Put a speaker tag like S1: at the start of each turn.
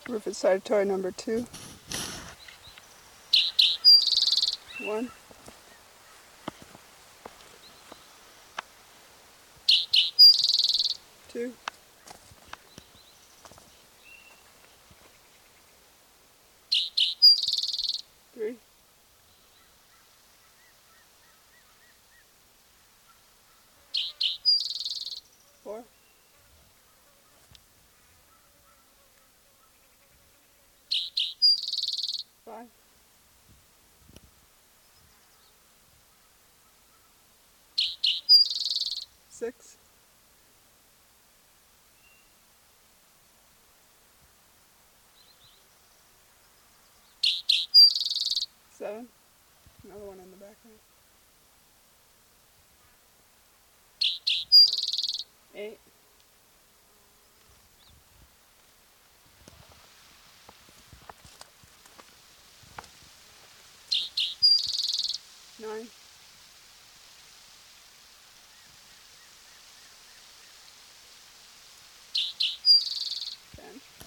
S1: Rufous Citatoria number 2. 1. 2. 3. 4. 5. 6. 7. Another one in the background. 8. 9.